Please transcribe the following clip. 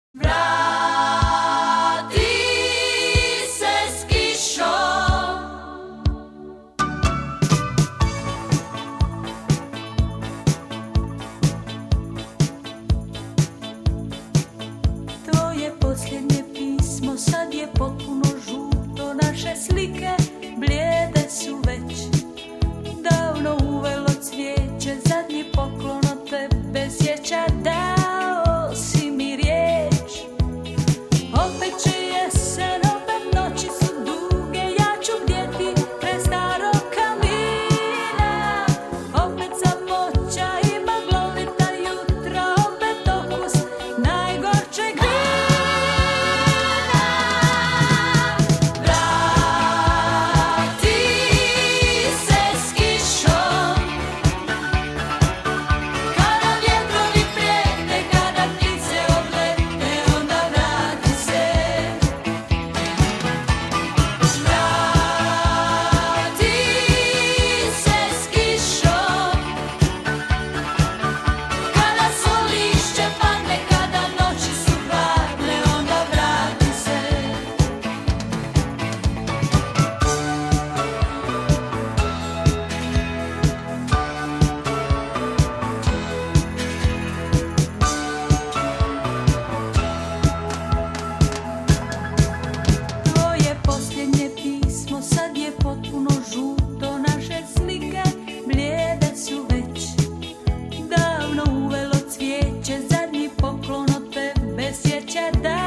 Vrati se s kišom. Tvoje posljednje pismo sad je potpuno žuto, naše slike blijede su već davno uvelo cvijeće, zadnji poklon od tebe sjeća, dao si mi riječ. Opet će jesen, opet noći su duge, ja ću bdjeti pre starog kamina. Opet samoća i maglovita jutra, opet okus najgorčeg vina. Vrati se s kišom, kada vjetrovi prijete, kada ptice odlete, onda vrati se. Vrati se s kišom, kada svo lišće padne, kada noći su hladne, onda vrati se. Tvoje posljednje pismo sad je potpuno žuto, naše slike blijede su već davno uvelo cvijeće, zadnji poklon od tebe sjeća, da